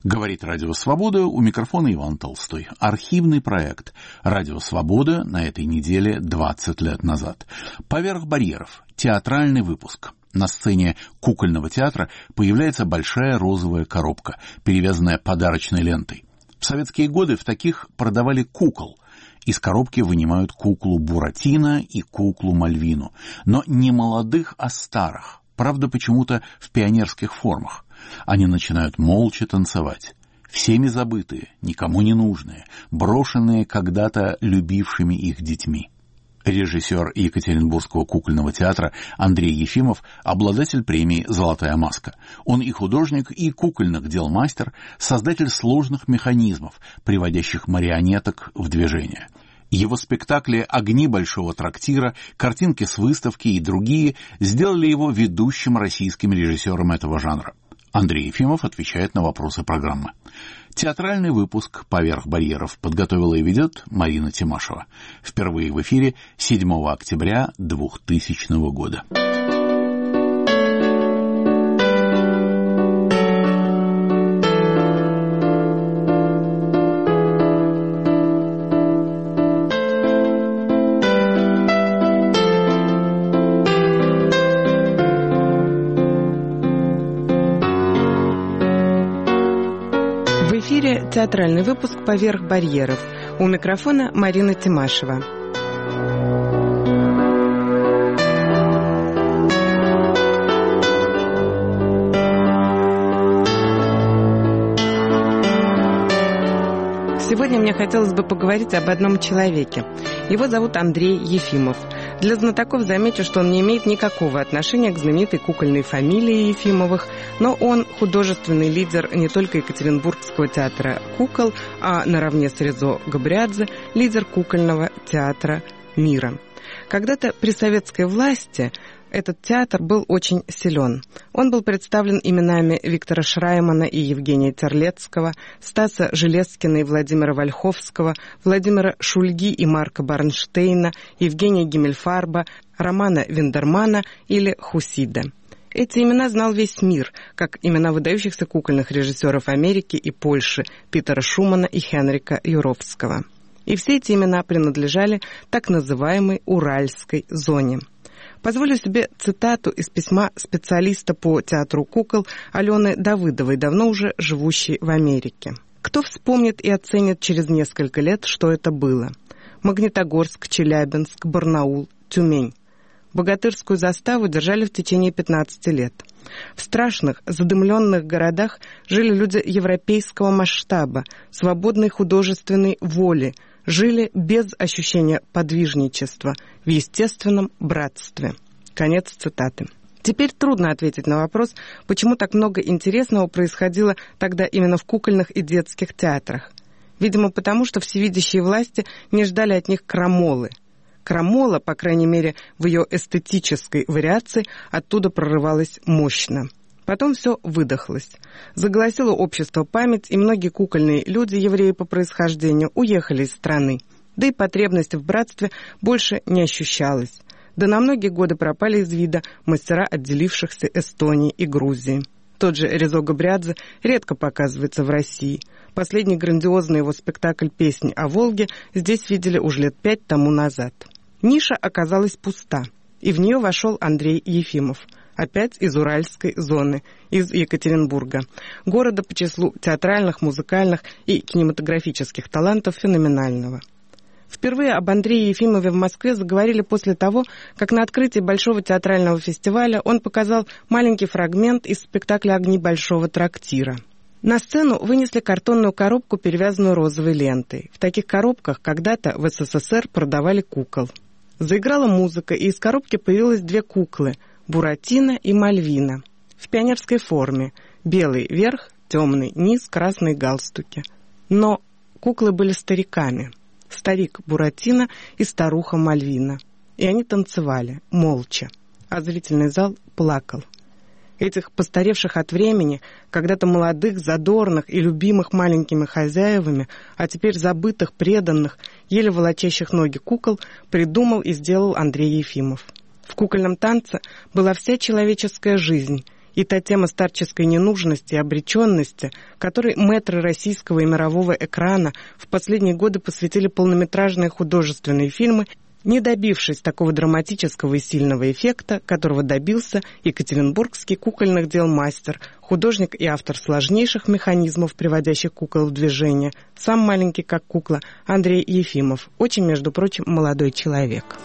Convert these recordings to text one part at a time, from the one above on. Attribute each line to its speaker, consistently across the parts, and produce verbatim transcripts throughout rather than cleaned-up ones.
Speaker 1: Говорит Радио Свобода, у микрофона Иван Толстой. Архивный проект Радио Свобода на этой неделе двадцать лет назад. Поверх барьеров. Театральный выпуск. На сцене кукольного театра появляется большая розовая коробка, перевязанная подарочной лентой. В советские годы в таких продавали кукол. Из коробки вынимают куклу Буратино и куклу Мальвину. Но не молодых, а старых. Правда, почему-то в пионерских формах. Они начинают молча танцевать. Всеми забытые, никому не нужные, брошенные когда-то любившими их детьми. Режиссер Екатеринбургского кукольного театра Андрей Ефимов – обладатель премии «Золотая маска». Он и художник, и кукольных дел мастер, создатель сложных механизмов, приводящих марионеток в движение. Его спектакли «Огни большого трактира», картинки с выставки и другие сделали его ведущим российским режиссером этого жанра. Андрей Ефимов отвечает на вопросы программы. Театральный выпуск «Поверх барьеров» подготовила и ведет Марина Тимашева. Впервые в эфире седьмого октября двухтысячного года.
Speaker 2: Театральный выпуск «Поверх барьеров». У микрофона Марина Тимашева. Сегодня мне хотелось бы поговорить об одном человеке. Его зовут Андрей Ефимов. Для знатоков замечу, что он не имеет никакого отношения к знаменитой кукольной фамилии Ефимовых, но он художественный лидер не только Екатеринбургского театра кукол, а наравне с Резо Габриадзе лидер кукольного театра мира. Когда-то при советской власти этот театр был очень силен. Он был представлен именами Виктора Шраймана и Евгения Терлецкого, Стаса Железкина и Владимира Вольховского, Владимира Шульги и Марка Барнштейна, Евгения Гиммельфарба, Романа Виндермана или Хусида. Эти имена знал весь мир, как имена выдающихся кукольных режиссеров Америки и Польши Питера Шумана и Хенрика Юровского. И все эти имена принадлежали так называемой Уральской зоне. Позволю себе цитату из письма специалиста по театру кукол Алены Давыдовой, давно уже живущей в Америке. Кто вспомнит и оценит через несколько лет, что это было? Магнитогорск, Челябинск, Барнаул, Тюмень. Богатырскую заставу держали в течение пятнадцати лет. В страшных, задымленных городах жили люди европейского масштаба, свободной художественной воли, жили без ощущения подвижничества, в естественном братстве. Конец цитаты. Теперь трудно ответить на вопрос, почему так много интересного происходило тогда именно в кукольных и детских театрах. Видимо, потому что всевидящие власти не ждали от них крамолы. Крамола, по крайней мере, в ее эстетической вариации, оттуда прорывалась мощно. Потом все выдохлось. Заголосило общество память, и многие кукольные люди, евреи по происхождению, уехали из страны. Да и потребность в братстве больше не ощущалась. Да на многие годы пропали из вида мастера отделившихся Эстонии и Грузии. Тот же Резо Габриадзе редко показывается в России. Последний грандиозный его спектакль «Песни о Волге» здесь видели уже лет пять тому назад. Ниша оказалась пуста, и в нее вошел Андрей Ефимов. Опять из Уральской зоны, из Екатеринбурга, города по числу театральных, музыкальных и кинематографических талантов феноменального. Впервые об Андрее Ефимове в Москве заговорили после того, как на открытии Большого театрального фестиваля он показал маленький фрагмент из спектакля «Огни большого трактира». На сцену вынесли картонную коробку, перевязанную розовой лентой. В таких коробках когда-то в СССР продавали кукол. Заиграла музыка, и из коробки появилось две куклы – Буратино и Мальвина. В пионерской форме. Белый верх, темный низ, красные галстуки. Но куклы были стариками. Старик Буратино и старуха Мальвина. И они танцевали, молча. А зрительный зал плакал. Этих постаревших от времени, когда-то молодых, задорных и любимых маленькими хозяевами, а теперь забытых, преданных, еле волочащих ноги кукол, придумал и сделал Андрей Ефимов. В кукольном танце была вся человеческая жизнь, И та тема старческой ненужности и обреченности, которой мэтры российского и мирового экрана в последние годы посвятили полнометражные художественные фильмы, не добившись такого драматического и сильного эффекта, которого добился екатеринбургский кукольных дел мастер, художник и автор сложнейших механизмов, приводящих кукол в движение, сам маленький как кукла, Андрей Ефимов, очень, между прочим, молодой человек.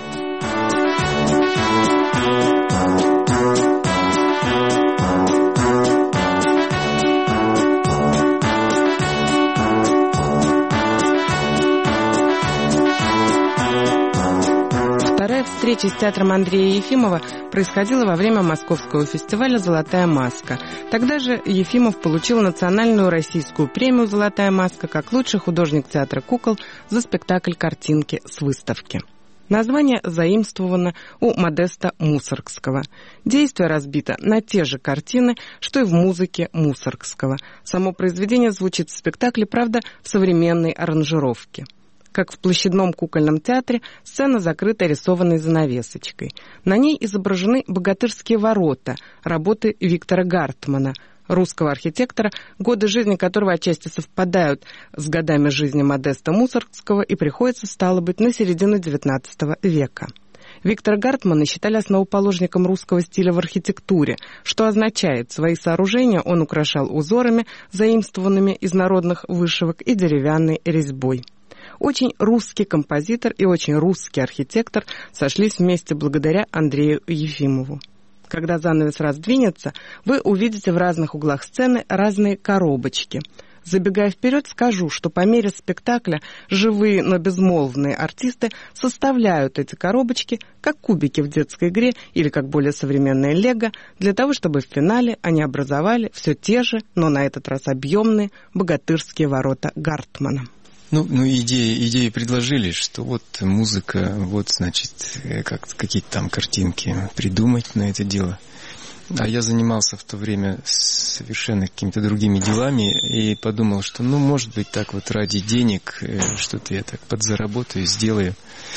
Speaker 2: Вторая встреча с театром Андрея Ефимова происходила во время московского фестиваля «Золотая маска». Тогда же Ефимов получил национальную российскую премию «Золотая маска» как лучший художник театра кукол за спектакль «Картинки с выставки». Название заимствовано у Модеста Мусоргского. Действие разбито на те же картины, что и в музыке Мусоргского. Само произведение звучит в спектакле, правда, в современной аранжировке. Как в площадном кукольном театре, сцена закрыта рисованной занавесочкой. На ней изображены богатырские ворота, работы Виктора Гартмана, русского архитектора, годы жизни которого отчасти совпадают с годами жизни Модеста Мусоргского и приходится, стало быть, на середину девятнадцатого века. Виктора Гартмана считали основоположником русского стиля в архитектуре, что означает, свои сооружения он украшал узорами, заимствованными из народных вышивок, и деревянной резьбой. Очень русский композитор и очень русский архитектор сошлись вместе благодаря Андрею Ефимову. Когда занавес раздвинется, вы увидите в разных углах сцены разные коробочки. Забегая вперед, скажу, что по мере спектакля живые, но безмолвные артисты составляют эти коробочки, как кубики в детской игре или как более современное лего, для того, чтобы в финале они образовали все те же, но на этот раз объемные, богатырские ворота Гартмана.
Speaker 3: Ну, ну идеи, идеи предложили, что вот музыка, вот, значит, как, какие-то там картинки придумать на это дело. А я занимался в то время совершенно какими-то другими делами и подумал, что, ну, может быть, так вот ради денег что-то я так подзаработаю, сделаю.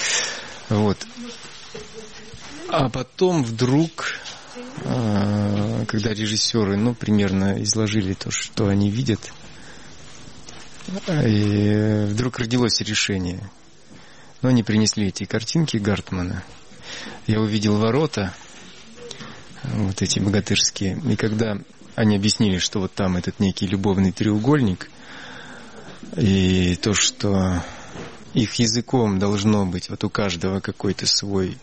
Speaker 3: Вот. А потом вдруг, когда режиссеры, ну, примерно изложили то, что они видят, и вдруг родилось решение. Но они принесли эти картинки Гартмана. Я увидел ворота, вот эти богатырские. И когда они объяснили, что вот там этот некий любовный треугольник, и то, что их языком должно быть вот у каждого какой-то свой,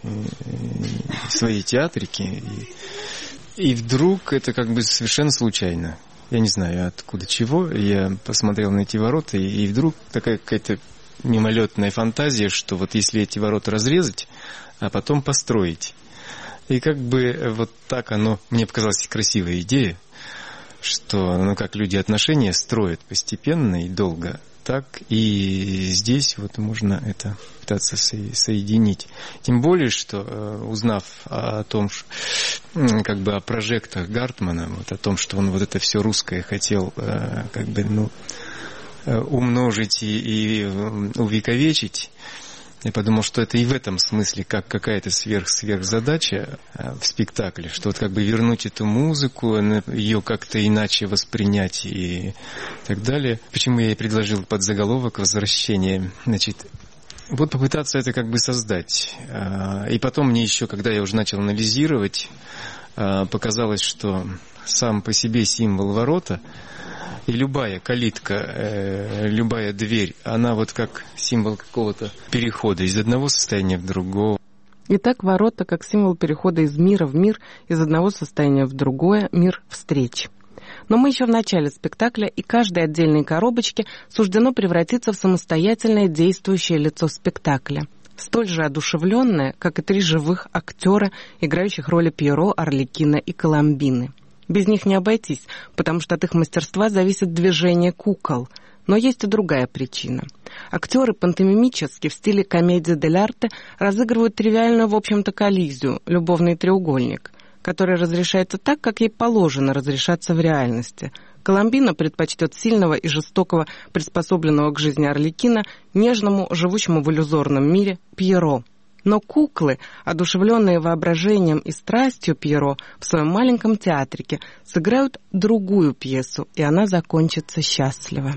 Speaker 3: свои театрики. И, и вдруг это как бы совершенно случайно. Я не знаю, откуда чего. Я посмотрел на эти ворота, и, и вдруг такая какая-то мимолетная фантазия, что вот если эти ворота разрезать, а потом построить. И как бы вот так оно, мне показалась красивая идея, что, ну, как люди отношения строят постепенно и долго, так и здесь вот можно это пытаться со- соединить. Тем более, что, узнав о том, как бы о прожектах Гартмана, вот о том, что он вот это все русское хотел как бы, ну, умножить и, и увековечить, я подумал, что это и в этом смысле как какая-то сверх-сверхзадача в спектакле, что вот как бы вернуть эту музыку, ее как-то иначе воспринять и так далее. Почему я и предложил подзаголовок «Возвращение». Значит, вот попытаться это как бы создать. И потом мне еще, когда я уже начал анализировать, показалось, что сам по себе символ ворота и любая калитка, э, любая дверь, она вот как символ какого-то перехода из одного состояния в другое.
Speaker 2: Итак, ворота как символ перехода из мира в мир, из одного состояния в другое, мир встреч. Но мы еще в начале спектакля, и каждой отдельной коробочке суждено превратиться в самостоятельное действующее лицо спектакля. Столь же одушевленное, как и три живых актера, играющих роли Пьеро, Арлекина и Коломбины. Без них не обойтись, потому что от их мастерства зависит движение кукол. Но есть и другая причина. Актеры пантомимически в стиле комедия дель-арте разыгрывают тривиальную, в общем-то, коллизию, любовный треугольник, который разрешается так, как ей положено разрешаться в реальности. Коломбина предпочтет сильного и жестокого, приспособленного к жизни Арлекина, нежному, живущему в иллюзорном мире Пьеро. Но куклы, одушевленные воображением и страстью Пьеро, в своем маленьком театрике сыграют другую пьесу, и она закончится счастливо.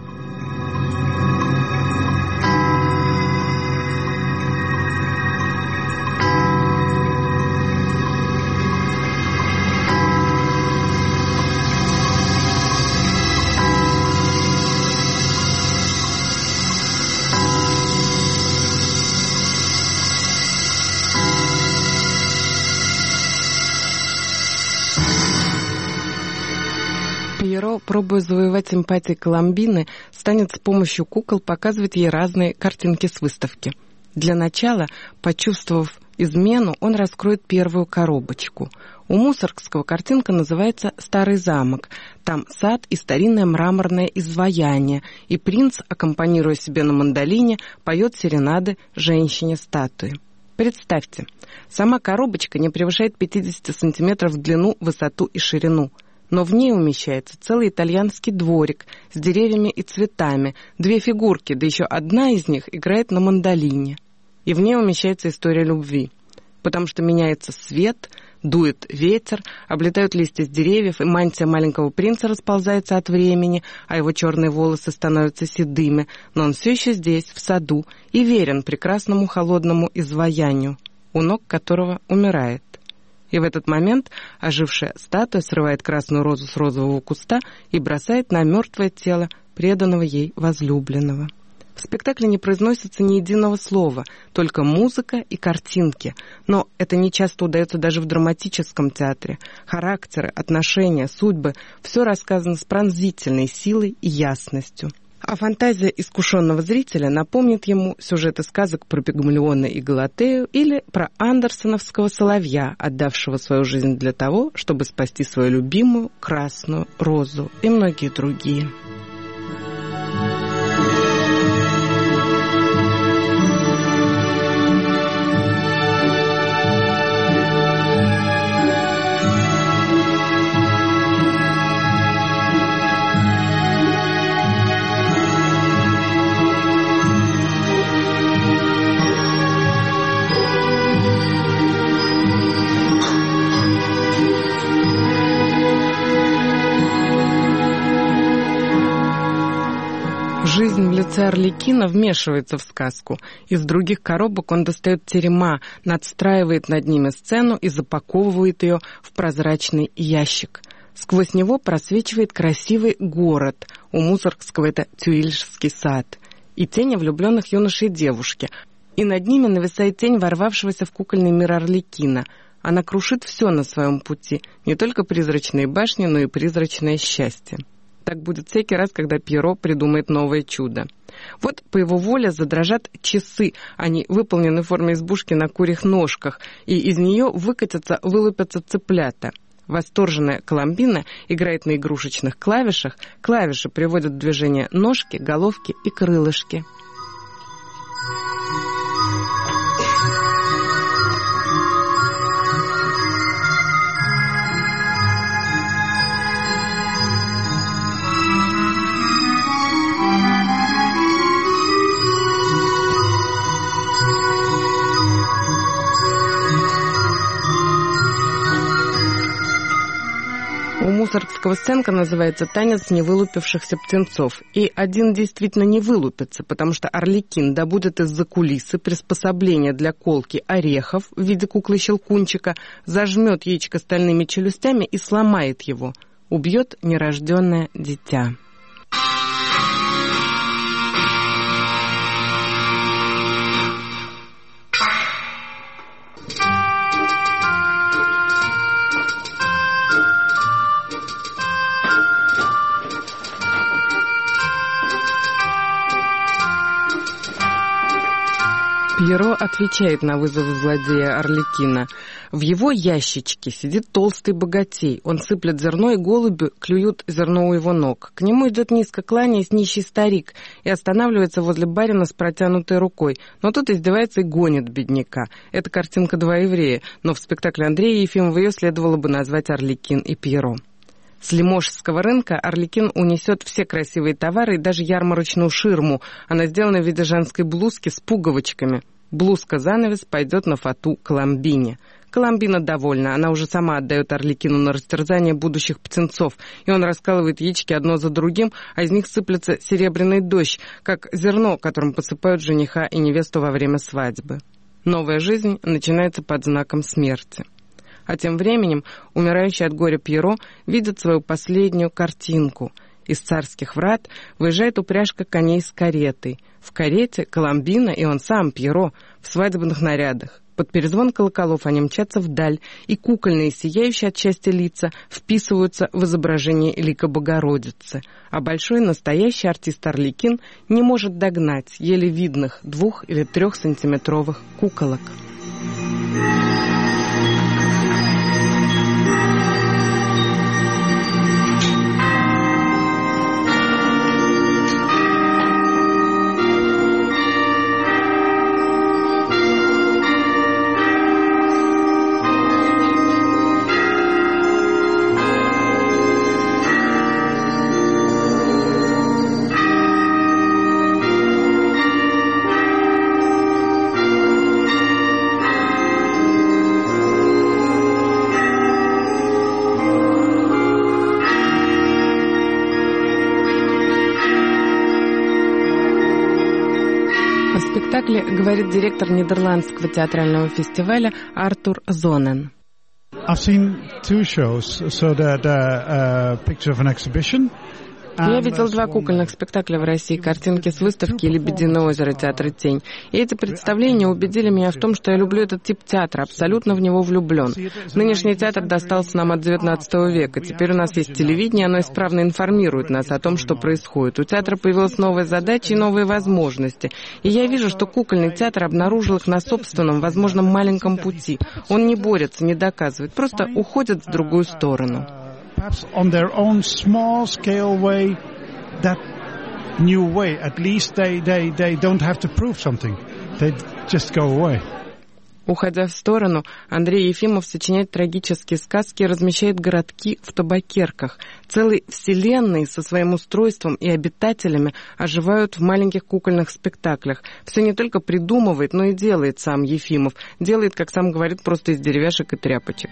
Speaker 2: Пьеро, пробуя завоевать симпатии Коломбины, станет с помощью кукол показывать ей разные картинки с выставки. Для начала, почувствовав измену, он раскроет первую коробочку. У Мусоргского картинка называется «Старый замок». Там сад и старинное мраморное изваяние, и принц, аккомпанируя себе на мандолине, поет серенады женщине-статуи. Представьте, сама коробочка не превышает пятьдесят сантиметров в длину, высоту и ширину. Но в ней умещается целый итальянский дворик с деревьями и цветами, две фигурки, да еще одна из них играет на мандолине. И в ней умещается история любви, потому что меняется свет, дует ветер, облетают листья с деревьев, и мантия маленького принца расползается от времени, а его черные волосы становятся седыми, но он все еще здесь, в саду, и верен прекрасному холодному изваянию, у ног которого умирает. И в этот момент ожившая статуя срывает красную розу с розового куста и бросает на мертвое тело преданного ей возлюбленного. В спектакле не произносится ни единого слова, только музыка и картинки. Но это не часто удается даже в драматическом театре. Характеры, отношения, судьбы – все рассказано с пронзительной силой и ясностью. А фантазия искушенного зрителя напомнит ему сюжеты сказок про Пигмалиона и Галатею или про андерсоновского соловья, отдавшего свою жизнь для того, чтобы спасти свою любимую красную розу, и многие другие. Жизнь в лице Арлекина вмешивается в сказку. Из других коробок он достает терема, надстраивает над ними сцену и запаковывает ее в прозрачный ящик. Сквозь него просвечивает красивый город. У Мусоргского это Тюильский сад. И тени влюбленных юношей и девушки. И над ними нависает тень ворвавшегося в кукольный мир Арлекина. Она крушит все на своем пути. Не только призрачные башни, но и призрачное счастье. Так будет всякий раз, когда Пьеро придумает новое чудо. Вот по его воле задрожат часы, они выполнены в форме избушки на курьих ножках, и из нее выкатятся, вылупятся цыплята. Восторженная Коломбина играет на игрушечных клавишах, клавиши приводят в движение ножки, головки и крылышки. У Мусоргского сценка называется «Танец невылупившихся птенцов». И один действительно не вылупится, потому что Арлекин добудет из-за кулисы приспособление для колки орехов в виде куклы-щелкунчика, зажмет яичко стальными челюстями и сломает его. Убьет нерожденное дитя. Пьеро отвечает на вызов злодея Арлекина. В его ящичке сидит толстый богатей. Он сыплет зерно, и голуби клюют зерно у его ног. К нему идет низко кланяясь нищий старик и останавливается возле барина с протянутой рукой. Но тот издевается и гонит бедняка. Это картинка «Два еврея», но в спектакле Андрея Ефимова ее следовало бы назвать «Арлекин и Пьеро». С Лиможского рынка Арлекин унесет все красивые товары и даже ярмарочную ширму. Она сделана в виде женской блузки с пуговочками. Блузка-занавес пойдет на фату Коломбине. Коломбина довольна, она уже сама отдает Арлекину на растерзание будущих птенцов, и он раскалывает яички одно за другим, а из них сыплется серебряный дождь, как зерно, которым посыпают жениха и невесту во время свадьбы. Новая жизнь начинается под знаком смерти. А тем временем умирающий от горя Пьеро видит свою последнюю картинку. Из царских врат выезжает упряжка коней с каретой. В карете Коломбина и он сам, Пьеро, в свадебных нарядах. Под перезвон колоколов они мчатся вдаль, и кукольные, сияющие от счастья лица, вписываются в изображение лика Богородицы. А большой настоящий артист Арлекин не может догнать еле видных двух- или трехсантиметровых куколок. О спектакле говорит директор Нидерландского театрального фестиваля Артур Зонен.
Speaker 4: I've seen two shows, so the, the uh, picture of an exhibition.
Speaker 2: Я видел два кукольных спектакля в России, картинки с выставки «Лебединое озеро» театра «Тень». И эти представления убедили меня в том, что я люблю этот тип театра, абсолютно в него влюблен. Нынешний театр достался нам от девятнадцатого века. Теперь у нас есть телевидение, оно исправно информирует нас о том, что происходит. У театра появилась новая задача и новые возможности. И я вижу, что кукольный театр обнаружил их на собственном, возможно, маленьком пути. Он не борется, не доказывает, просто уходит в другую сторону.
Speaker 4: Perhaps on their own small-scale way, that new way, at least they, they, they don't have to prove something. They just go away.
Speaker 2: Уходя в сторону, Андрей Ефимов сочиняет трагические сказки и размещает городки в табакерках. Целые вселенные со своим устройством и обитателями оживают в маленьких кукольных спектаклях. Все не только придумывает, но и делает сам Ефимов. Делает, как сам говорит, просто из деревяшек и тряпочек.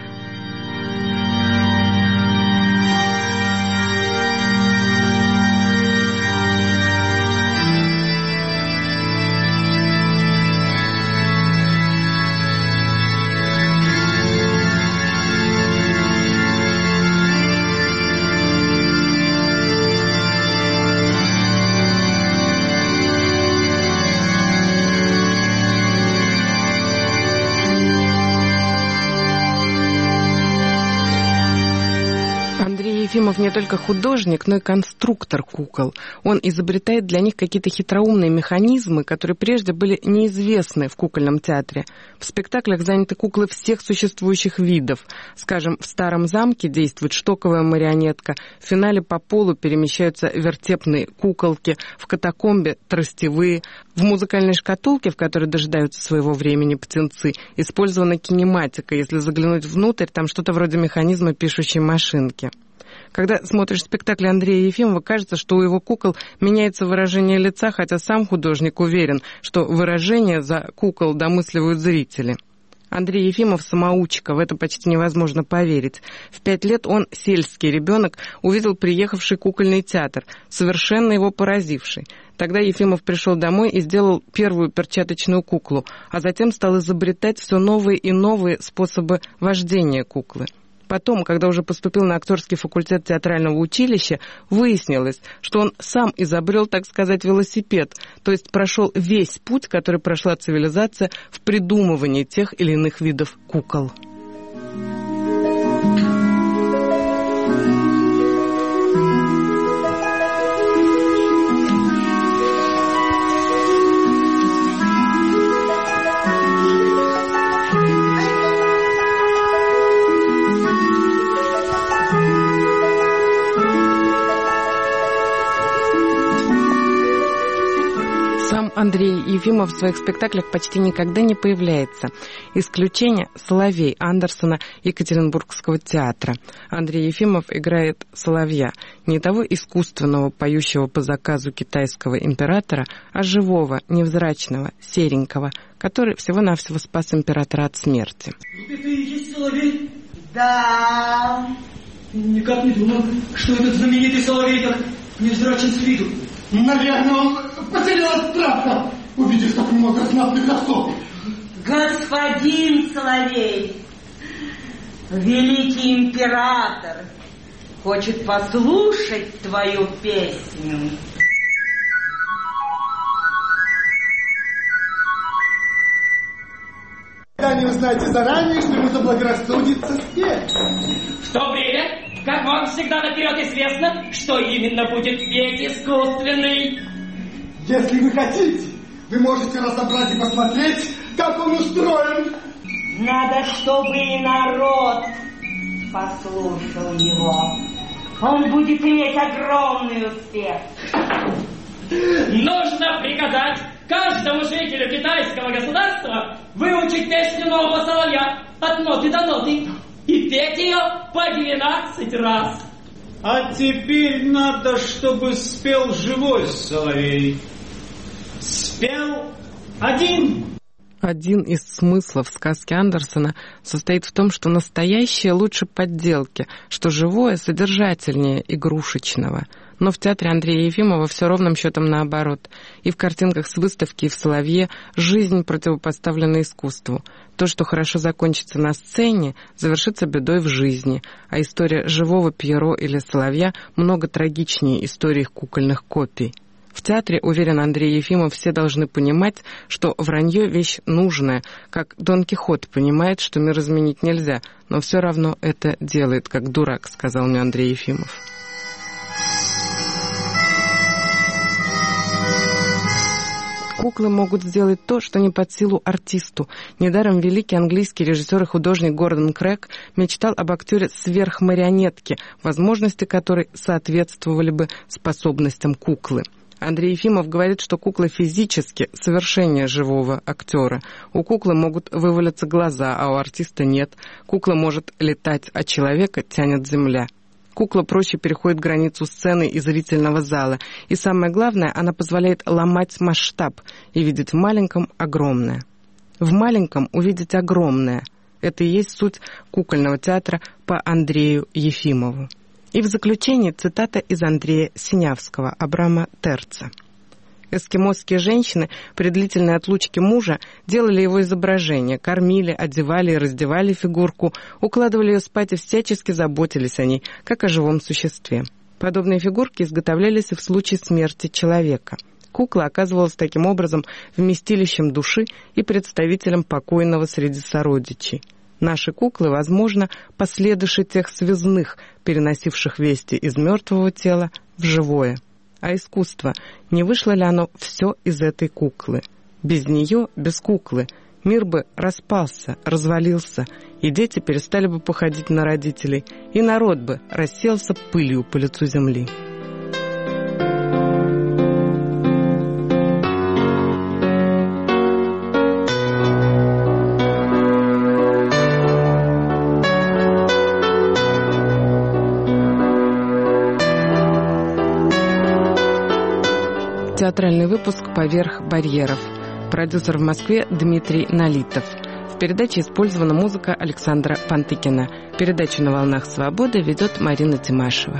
Speaker 2: Ефимов не только художник, но и конструктор кукол. Он изобретает для них какие-то хитроумные механизмы, которые прежде были неизвестны в кукольном театре. В спектаклях заняты куклы всех существующих видов. Скажем, в «Старом замке» действует штоковая марионетка, в финале по полу перемещаются вертепные куколки, в «Катакомбе» — тростевые. В «Музыкальной шкатулке», в которой дожидаются своего времени птенцы, использована кинематика. Если заглянуть внутрь, там что-то вроде механизма пишущей машинки. Когда смотришь спектакль Андрея Ефимова, кажется, что у его кукол меняется выражение лица, хотя сам художник уверен, что выражение за кукол домысливают зрители. Андрей Ефимов самоучка, в это почти невозможно поверить. В пять лет он, сельский ребенок, увидел приехавший кукольный театр, совершенно его поразивший. Тогда Ефимов пришел домой и сделал первую перчаточную куклу, а затем стал изобретать все новые и новые способы вождения куклы. Потом, когда уже поступил на актерский факультет театрального училища, выяснилось, что он сам изобрел, так сказать, велосипед, то есть прошел весь путь, который прошла цивилизация в придумывании тех или иных видов кукол. Сам Андрей Ефимов в своих спектаклях почти никогда не появляется. Исключение — Соловей Андерсона Екатеринбургского театра. Андрей Ефимов играет соловья, не того искусственного, поющего по заказу китайского императора, а живого, невзрачного, серенького, который всего-навсего спас императора от смерти.
Speaker 5: Ты и есть соловей?
Speaker 6: Да.
Speaker 5: Никак не думал, что этот знаменитый соловей так невзрачен с виду.
Speaker 7: Наверное, он потерял от страха, увидев так много знатных особ.
Speaker 6: Господин Соловей, великий император, хочет послушать твою песню.
Speaker 7: Да не узнаете заранее, что ему заблагорассудится спеть.
Speaker 8: В то время, как вам всегда наперед известно, что именно будет петь искусственный.
Speaker 7: Если вы хотите, вы можете разобрать и посмотреть, как он устроен.
Speaker 6: Надо, чтобы и народ послушал его. Он будет иметь огромный успех.
Speaker 8: Нужно приказать каждому жителю китайского государства выучить песню нового соловья от ноты до ноты и петь ее по двенадцать раз.
Speaker 5: А теперь надо, чтобы спел живой соловей. Спел один.
Speaker 2: Один из смыслов сказки Андерсона состоит в том, что настоящее лучше подделки, что живое содержательнее игрушечного. Но в театре Андрея Ефимова все ровным счетом наоборот. И в картинках с выставки, и в «Соловье» жизнь противопоставлена искусству. То, что хорошо закончится на сцене, завершится бедой в жизни. А история живого Пьеро или соловья много трагичнее истории их кукольных копий. В театре, уверен Андрей Ефимов, все должны понимать, что вранье — вещь нужная, как Дон Кихот понимает, что мир изменить нельзя, но все равно это делает, как дурак, сказал мне Андрей Ефимов. Куклы могут сделать то, что не под силу артисту. Недаром великий английский режиссер и художник Гордон Крэг мечтал об актере сверхмарионетки, возможности которой соответствовали бы способностям куклы. Андрей Ефимов говорит, что кукла физически совершеннее живого актера. У куклы могут вывалиться глаза, а у артиста нет. Кукла может летать, а человека тянет земля. Кукла проще переходит границу сцены и зрительного зала. И самое главное, она позволяет ломать масштаб и видеть в маленьком огромное. В маленьком увидеть огромное. Это и есть суть кукольного театра по Андрею Ефимову. И в заключение цитата из Андрея Синявского, Абрама Терца. Эскимосские женщины при длительной отлучке мужа делали его изображение, кормили, одевали и раздевали фигурку, укладывали ее спать и всячески заботились о ней, как о живом существе. Подобные фигурки изготовлялись и в случае смерти человека. Кукла оказывалась таким образом вместилищем души и представителем покойного среди сородичей. Наши куклы, возможно, последующие тех связных, переносивших вести из мертвого тела в живое. А искусство, не вышло ли оно все из этой куклы? Без нее, без куклы, мир бы распался, развалился, и дети перестали бы походить на родителей, и народ бы рассеялся пылью по лицу земли. Театральный выпуск «Поверх барьеров». Продюсер в Москве Дмитрий Налитов. В передаче использована музыка Александра Пантыкина. Передачу «На волнах свободы» ведет Марина Тимашева.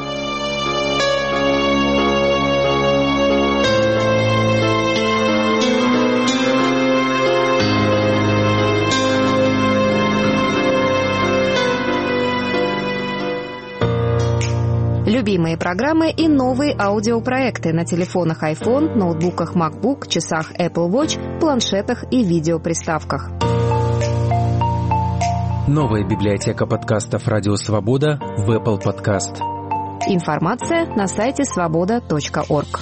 Speaker 9: Любимые программы и новые аудиопроекты на телефонах iPhone, ноутбуках MacBook, часах Apple Watch, планшетах и видеоприставках.
Speaker 10: Новая библиотека подкастов «Радио Свобода» в Apple Podcast.
Speaker 9: Информация на сайте свобода точка орг.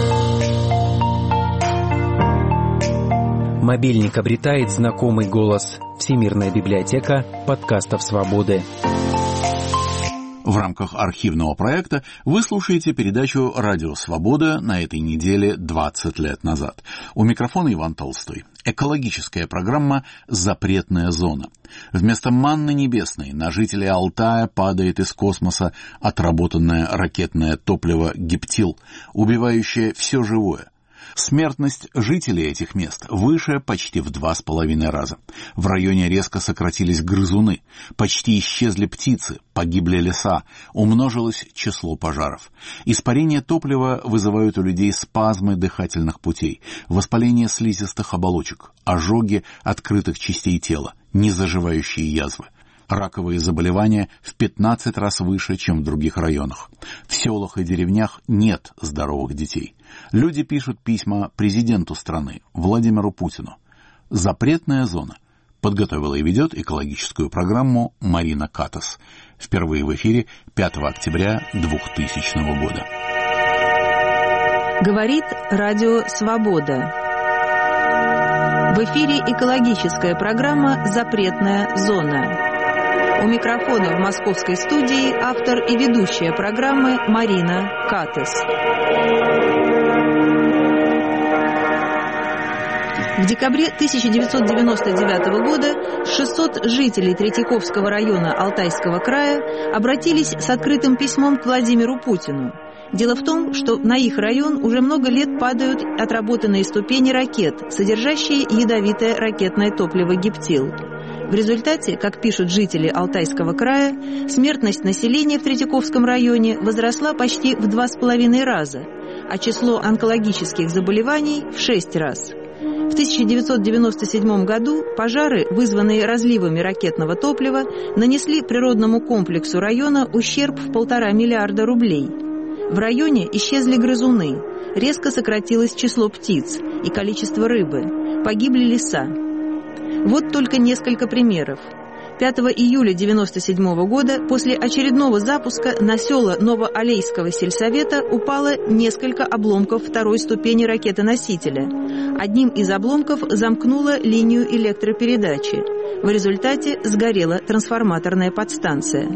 Speaker 10: Мобильник обретает знакомый голос. Всемирная библиотека подкастов «Свободы».
Speaker 1: В рамках архивного проекта вы слушаете передачу «Радио Свобода» на этой неделе двадцать лет назад. У микрофона Иван Толстой. Экологическая программа «Запретная зона». Вместо манны небесной на жителей Алтая падает из космоса отработанное ракетное топливо гептил, убивающее все живое. Смертность жителей этих мест выше почти в два с половиной раза. В районе резко сократились грызуны, почти исчезли птицы, погибли леса, умножилось число пожаров. Испарение топлива вызывают у людей спазмы дыхательных путей, воспаление слизистых оболочек, ожоги открытых частей тела, незаживающие язвы. Раковые заболевания в пятнадцать раз выше, чем в других районах. В селах и деревнях нет здоровых детей. Люди пишут письма президенту страны, Владимиру Путину. «Запретная зона» подготовила и ведет экологическую программу Марина Катас. Впервые в эфире пятого октября двухтысячного года.
Speaker 11: Говорит Радио Свобода. В эфире экологическая программа «Запретная зона». У микрофона в московской студии автор и ведущая программы Марина Катас. В декабре тысяча девятьсот девяносто девятого года шестьсот жителей Третьяковского района Алтайского края обратились с открытым письмом к Владимиру Путину. Дело в том, что на их район уже много лет падают отработанные ступени ракет, содержащие ядовитое ракетное топливо гептил. В результате, как пишут жители Алтайского края, смертность населения в Третьяковском районе возросла почти в два с половиной раза, а число онкологических заболеваний в шесть раз. В тысяча девятьсот девяносто седьмом году пожары, вызванные разливами ракетного топлива, нанесли природному комплексу района ущерб в полтора миллиарда рублей. В районе исчезли грызуны, резко сократилось число птиц и количество рыбы, погибли леса. Вот только несколько примеров. пятого июля девяносто седьмого года после очередного запуска на села Новоалейского сельсовета упало несколько обломков второй ступени ракеты-носителя. Одним из обломков замкнуло линию электропередачи. В результате сгорела трансформаторная подстанция.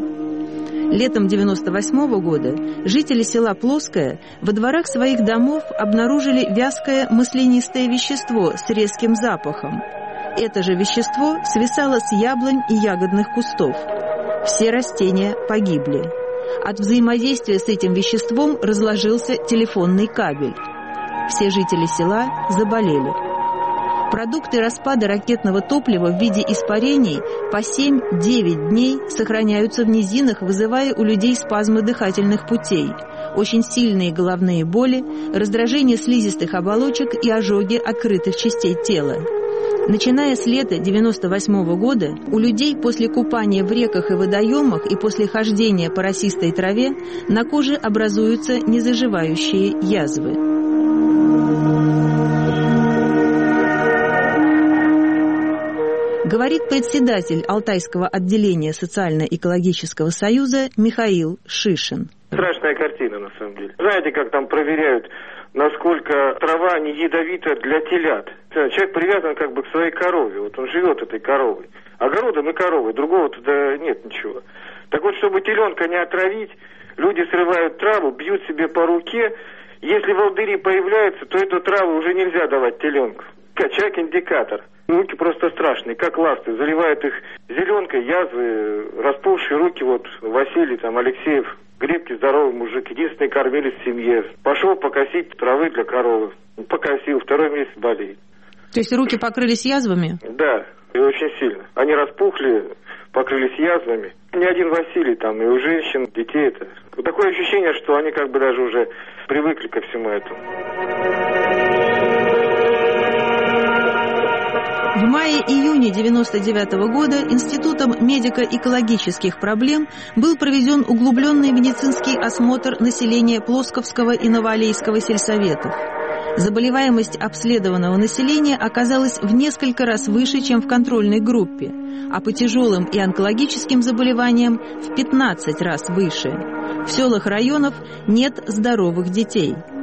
Speaker 11: Летом девяносто восьмого года жители села Плоское во дворах своих домов обнаружили вязкое маслянистое вещество с резким запахом. Это же вещество свисало с яблонь и ягодных кустов. Все растения погибли. От взаимодействия с этим веществом разложился телефонный кабель. Все жители села заболели. Продукты распада ракетного топлива в виде испарений по семь-девять дней сохраняются в низинах, вызывая у людей спазмы дыхательных путей, очень сильные головные боли, раздражение слизистых оболочек и ожоги открытых частей тела. Начиная с лета девяносто восьмого года у людей после купания в реках и водоемах и после хождения по росистой траве на коже образуются незаживающие язвы. Говорит председатель Алтайского отделения Социально-экологического союза Михаил Шишин.
Speaker 12: Страшная картина, на самом деле. Знаете, как там проверяют, насколько трава не ядовита для телят? Человек привязан как бы к своей корове, вот он живет этой коровой. Огородом и коровой, другого туда нет ничего. Так вот, чтобы теленка не отравить, люди срывают траву, бьют себе по руке. Если волдыри появляются, то эту траву уже нельзя давать теленку. Человек-индикатор. Руки просто страшные, как ласты. Заливают их зеленкой, язвы, распухшие руки. Вот Василий, там, Алексеев, крепкий, здоровый мужик, единственный кормилец в семье. Пошел покосить травы для коровы. Покосил, второй месяц болеет.
Speaker 11: То есть руки покрылись язвами?
Speaker 12: Да, и очень сильно. Они распухли, покрылись язвами. Не один Василий, там, и у женщин, детей это. Такое ощущение, что они как бы даже уже привыкли ко всему этому.
Speaker 11: В мае-июне девяносто девятого года Институтом медико-экологических проблем был проведен углубленный медицинский осмотр населения Плосковского и Новоалейского сельсоветов. Заболеваемость обследованного населения оказалась в несколько раз выше, чем в контрольной группе, а по тяжелым и онкологическим заболеваниям в пятнадцать раз выше. В селах районов нет здоровых детей.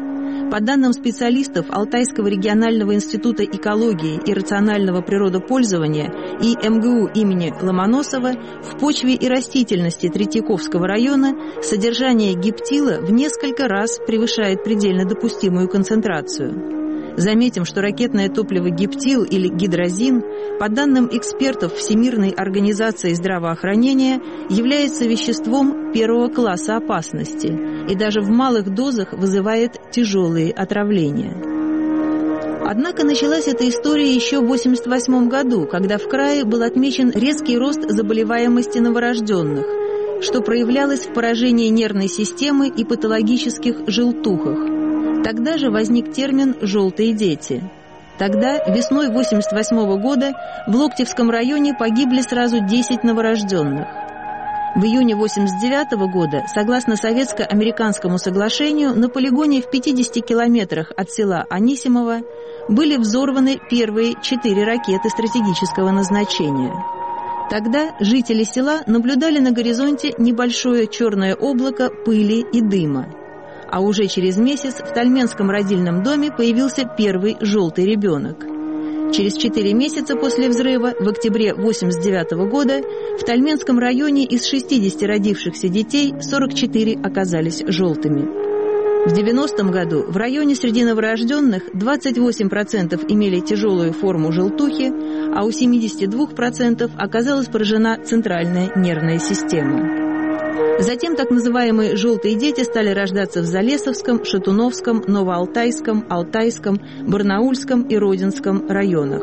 Speaker 11: По данным специалистов Алтайского регионального института экологии и рационального природопользования и эм гэ у имени Ломоносова, в почве и растительности Третьяковского района содержание гептила в несколько раз превышает предельно допустимую концентрацию. Заметим, что ракетное топливо гептил или гидрозин, по данным экспертов Всемирной организации здравоохранения, является веществом первого класса опасности и даже в малых дозах вызывает тяжелые отравления. Однако началась эта история еще в восемьдесят восьмом году, когда в крае был отмечен резкий рост заболеваемости новорожденных, что проявлялось в поражении нервной системы и патологических желтухах. Тогда же возник термин «желтые дети». Тогда, весной восемьдесят восьмого года, в Локтевском районе погибли сразу десять новорожденных. В июне восемьдесят девятого года, согласно советско-американскому соглашению, на полигоне в пятидесяти километрах от села Анисимово были взорваны первые четыре ракеты стратегического назначения. Тогда жители села наблюдали на горизонте небольшое черное облако пыли и дыма. А уже через месяц в Тальменском родильном доме появился первый желтый ребенок. Через четыре месяца после взрыва, в октябре восемьдесят девятого года, в Тальменском районе из шестидесяти родившихся детей сорок четыре оказались желтыми. В девяностом году в районе среди новорожденных двадцать восемь процентов имели тяжелую форму желтухи, а у семидесяти двух процентов оказалась поражена центральная нервная система. Затем так называемые «желтые дети» стали рождаться в Залесовском, Шатуновском, Новоалтайском, Алтайском, Барнаульском и Родинском районах.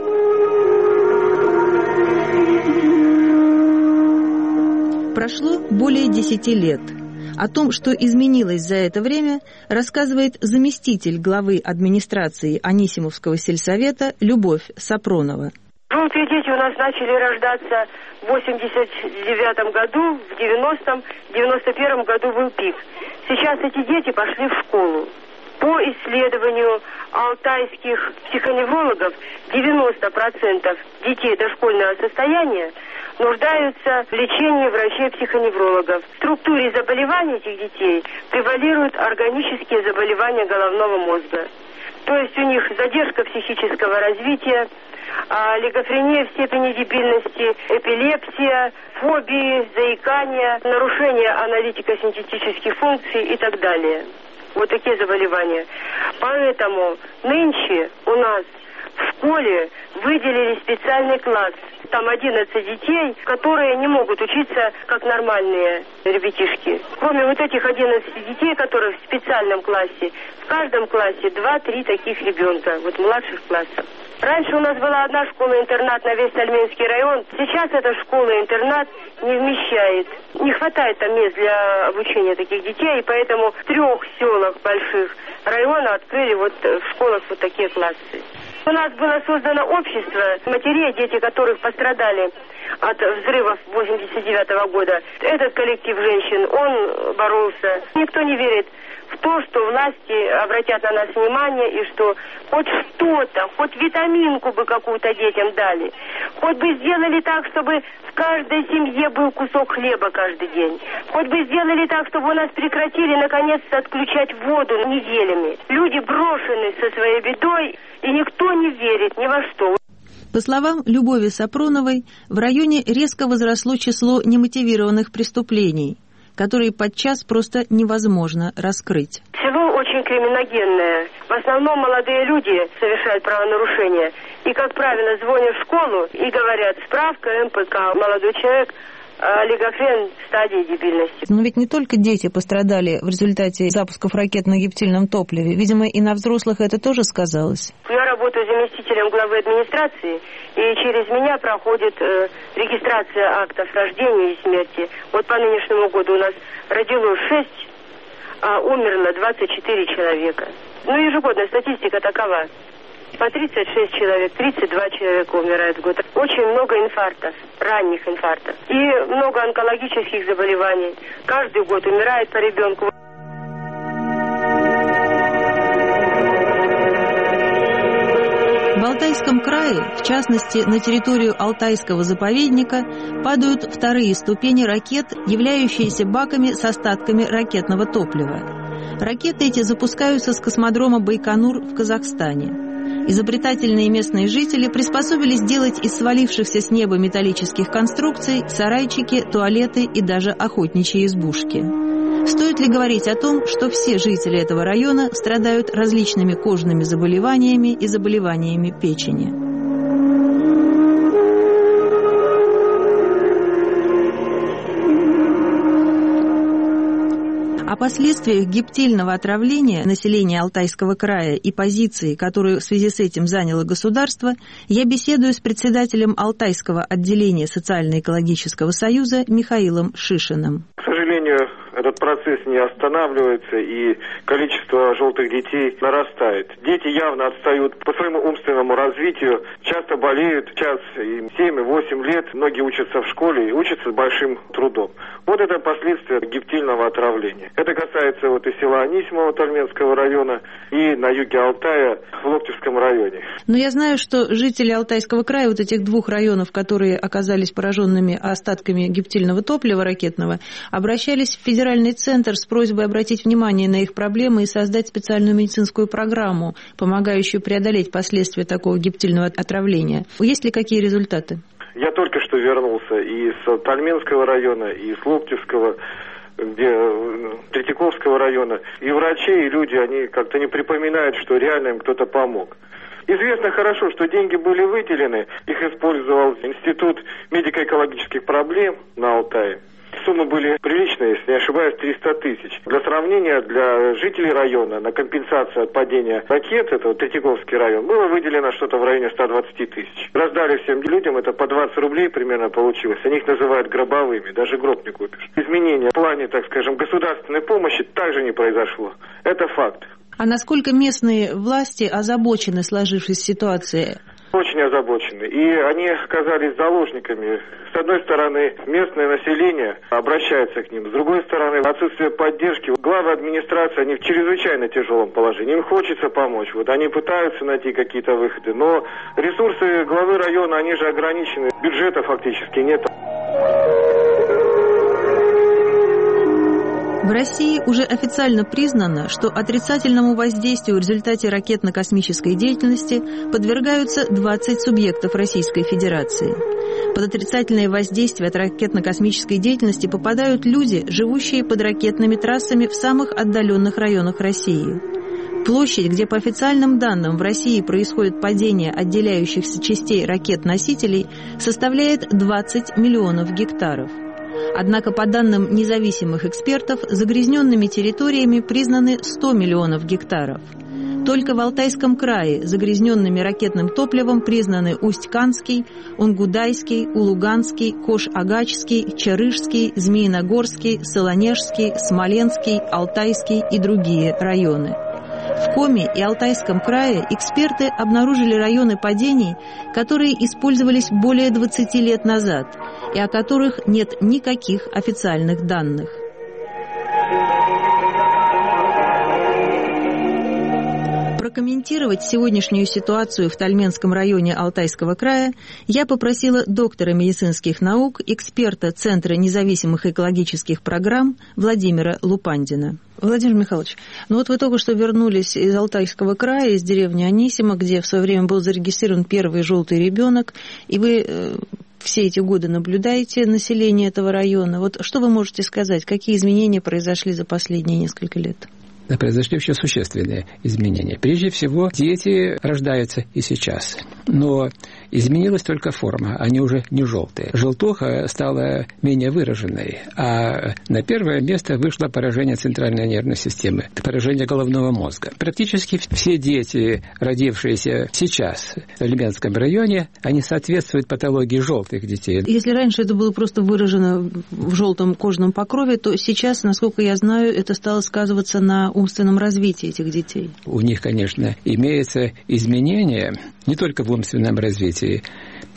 Speaker 11: Прошло более десяти лет. О том, что изменилось за это время, рассказывает заместитель главы администрации Анисимовского сельсовета Любовь Сапронова.
Speaker 13: Желтые дети у нас начали рождаться в восемьдесят девятом году, в девяностом, в девяносто первом году был пик. Сейчас эти дети пошли в школу. По исследованию алтайских психоневрологов, девяносто процентов детей дошкольного состояния нуждаются в лечении врачей-психоневрологов. В структуре заболеваний этих детей превалируют органические заболевания головного мозга. То есть у них задержка психического развития, олигофрения в степени дебильности, эпилепсия, фобии, заикание, нарушение аналитико-синтетических функций и так далее. Вот такие заболевания. Поэтому нынче у нас в школе выделили специальный класс. Там одиннадцать детей, которые не могут учиться как нормальные ребятишки. Кроме вот этих одиннадцати детей, которые в специальном классе, в каждом классе два-три таких ребенка, вот младших классов. Раньше у нас была одна школа-интернат на весь Тальменский район. Сейчас эта школа-интернат не вмещает. Не хватает там мест для обучения таких детей, и поэтому в трех селах больших района открыли вот в школах вот такие классы. У нас было создано общество матерей, дети которых пострадали от взрывов восемьдесят девятого года. Этот коллектив женщин, он боролся. Никто не верит в то, что власти обратят на нас внимание и что хоть что-то, хоть витаминку бы какую-то детям дали. Хоть бы сделали так, чтобы в каждой семье был кусок хлеба каждый день. Хоть бы сделали так, чтобы у нас прекратили наконец-то отключать воду неделями. Люди брошены со своей бедой, и никто не верит ни во что.
Speaker 11: По словам Любови Сапроновой, в районе резко возросло число немотивированных преступлений, которые подчас просто невозможно раскрыть.
Speaker 13: Село очень криминогенное. В основном молодые люди совершают правонарушения. И, как правило, звонят в школу и говорят: справка эм пэ ка, молодой человек, олигофрен в стадии дебильности.
Speaker 11: Но ведь не только дети пострадали в результате запусков ракет на гептильном топливе. Видимо, и на взрослых это тоже сказалось.
Speaker 13: Я работаю заместителем главы администрации, и через меня проходит э, регистрация актов рождения и смерти. Вот по нынешнему году у нас родилось шесть, а умерло двадцать четыре человека. Ну, ежегодная статистика такова. По тридцать шесть человек, тридцать два человека умирают в год. Очень много инфарктов, ранних инфарктов. И много онкологических заболеваний. Каждый год умирает по ребенку.
Speaker 11: В Алтайском крае, в частности на территорию Алтайского заповедника, падают вторые ступени ракет, являющиеся баками с остатками ракетного топлива. Ракеты эти запускаются с космодрома Байконур в Казахстане. Изобретательные местные жители приспособились делать из свалившихся с неба металлических конструкций сарайчики, туалеты и даже охотничьи избушки. Стоит ли говорить о том, что все жители этого района страдают различными кожными заболеваниями и заболеваниями печени? О последствиях гептильного отравления населения Алтайского края и позиции, которую в связи с этим заняло государство, я беседую с председателем Алтайского отделения Социально-экологического союза Михаилом Шишиным.
Speaker 12: К сожалению, этот процесс не останавливается, и количество желтых детей нарастает. Дети явно отстают по своему умственному развитию, часто болеют, сейчас им семь-восемь лет, многие учатся в школе и учатся с большим трудом. Вот это последствия гептильного отравления. Это касается вот и села Анисимово Тальменского района, и на юге Алтая в Локтевском районе.
Speaker 11: Но я знаю, что жители Алтайского края, вот этих двух районов, которые оказались пораженными остатками гептильного топлива ракетного, обращались в федеральный центр с просьбой обратить внимание на их проблемы и создать специальную медицинскую программу, помогающую преодолеть последствия такого гептильного отравления. Есть ли какие результаты?
Speaker 12: Я только что вернулся и из Тальменского района, и из Локтевского, где Третьяковского района. И врачи, и люди, они как-то не припоминают, что реально им кто-то помог. Известно хорошо, что деньги были выделены, их использовал Институт медико-экологических проблем на Алтае. Суммы были приличные, если не ошибаюсь, триста тысяч. Для сравнения, для жителей района на компенсацию от падения ракет, это вот Третьяковский район, было выделено что-то в районе ста двадцати тысяч. Раздали всем людям, это по двадцать рублей примерно получилось. Они их называют гробовыми, даже гроб не купишь. Изменения в плане, так скажем, государственной помощи также не произошло. Это факт.
Speaker 11: А насколько местные власти озабочены сложившейся ситуацией?
Speaker 12: Очень озабочены. И они оказались заложниками. С одной стороны, местное население обращается к ним. С другой стороны, отсутствие поддержки. Главы администрации, они в чрезвычайно тяжелом положении. Им хочется помочь. Вот они пытаются найти какие-то выходы. Но ресурсы главы района, они же ограничены. Бюджета фактически нет.
Speaker 11: В России уже официально признано, что отрицательному воздействию в результате ракетно-космической деятельности подвергаются двадцать субъектов Российской Федерации. Под отрицательное воздействие от ракетно-космической деятельности попадают люди, живущие под ракетными трассами в самых отдаленных районах России. Площадь, где по официальным данным в России происходит падение отделяющихся частей ракет-носителей, составляет двадцать миллионов гектаров. Однако, по данным независимых экспертов, загрязненными территориями признаны сто миллионов гектаров. Только в Алтайском крае загрязненными ракетным топливом признаны Усть-Канский, Унгудайский, Улуганский, Кош-Агачский, Чарышский, Змеиногорский, Солонежский, Смоленский, Алтайский и другие районы. В Коми и Алтайском крае эксперты обнаружили районы падений, которые использовались более двадцати лет назад и о которых нет никаких официальных данных. Прокомментировать сегодняшнюю ситуацию в Тальменском районе Алтайского края я попросила доктора медицинских наук, эксперта Центра независимых экологических программ Владимира Лупандина. Владимир Михайлович, ну вот вы только что вернулись из Алтайского края, из деревни Анисима, где в свое время был зарегистрирован первый желтый ребенок, и вы э, все эти годы наблюдаете население этого района. Вот что вы можете сказать, какие изменения произошли за последние несколько лет?
Speaker 14: Да, произошли очень существенные изменения. Прежде всего, дети рождаются и сейчас. Но изменилась только форма, они уже не желтые. Желтуха стала менее выраженной, а на первое место вышло поражение центральной нервной системы, поражение головного мозга. Практически все дети, родившиеся сейчас в Тальменском районе, они соответствуют патологии желтых детей.
Speaker 11: Если раньше это было просто выражено в желтом кожном покрове, то сейчас, насколько я знаю, это стало сказываться на умственном развитии этих детей.
Speaker 14: У них, конечно, имеются изменения не только в умственном развитии.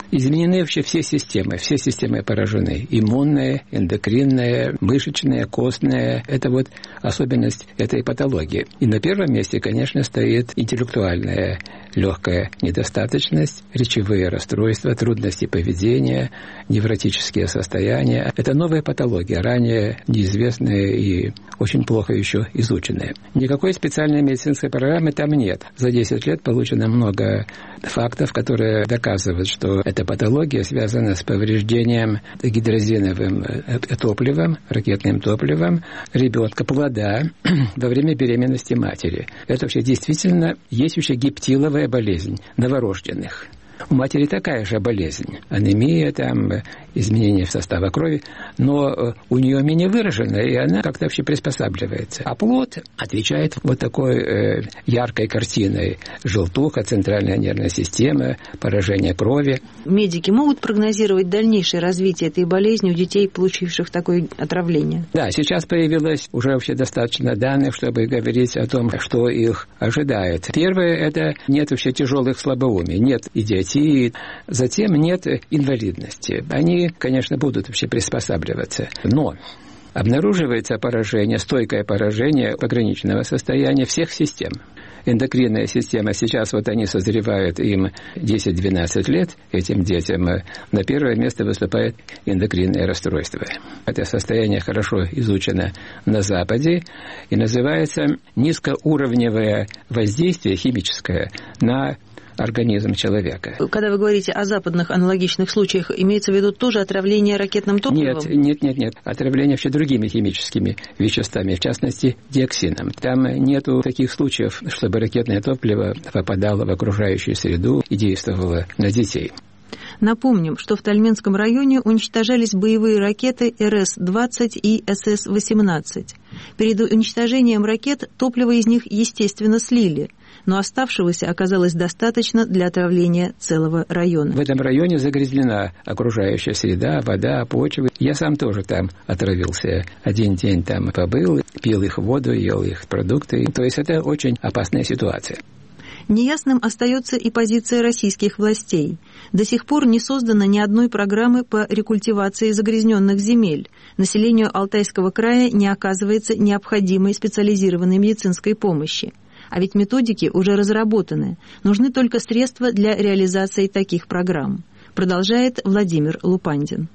Speaker 14: Изменены вообще все системы, все системы поражены. Иммунная, эндокринная, мышечная, костная. Это вот особенность этой патологии. И на первом месте, конечно, стоит интеллектуальная легкая недостаточность, речевые расстройства, трудности поведения, невротические состояния. Это новая патология, ранее неизвестная и очень плохо еще изученная. Никакой специальной медицинской программы там нет. За десять лет получено много фактов, которые доказывают, что эта патология связана с повреждением гидрозиновым топливом, ракетным топливом ребенка, плода во время беременности матери. Это вообще действительно есть еще гептиловая болезнь новорожденных. У матери такая же болезнь, анемия, там, изменения в составе крови, но у нее менее выражено, и она как-то вообще приспосабливается. А плод отвечает вот такой э, яркой картиной: желтуха, центральная нервная система, поражение крови.
Speaker 11: Медики могут прогнозировать дальнейшее развитие этой болезни у детей, получивших такое отравление?
Speaker 14: Да, сейчас появилось уже вообще достаточно данных, чтобы говорить о том, что их ожидает. Первое – это нет вообще тяжелых слабоумий, нет идиотии. Затем нет инвалидности. Они, конечно, будут вообще приспосабливаться. Но обнаруживается поражение, стойкое поражение пограничного состояния всех систем. Эндокринная система, сейчас вот они созревают, им десять-двенадцать лет, этим детям на первое место выступает эндокринное расстройство. Это состояние хорошо изучено на Западе и называется низкоуровневое воздействие химическое на организм человека.
Speaker 11: Когда вы говорите о западных аналогичных случаях, имеется в виду тоже отравление ракетным топливом?
Speaker 14: Нет, нет, нет, нет. Отравление вообще другими химическими веществами, в частности, диоксином. Там нету таких случаев, чтобы ракетное топливо попадало в окружающую среду и действовало на детей.
Speaker 11: Напомним, что в Тальменском районе уничтожались боевые ракеты эр эс двадцать и эс эс восемнадцать. Перед уничтожением ракет топливо из них, естественно, слили, но оставшегося оказалось достаточно для отравления целого района.
Speaker 14: В этом районе загрязнена окружающая среда, вода, почва. Я сам тоже там отравился. Один день там побыл, пил их воду, ел их продукты. То есть это очень опасная ситуация.
Speaker 11: Неясным остается и позиция российских властей. До сих пор не создано ни одной программы по рекультивации загрязненных земель. Населению Алтайского края не оказывается необходимой специализированной медицинской помощи. А ведь методики уже разработаны. Нужны только средства для реализации таких программ. Продолжает Владимир Лупандин.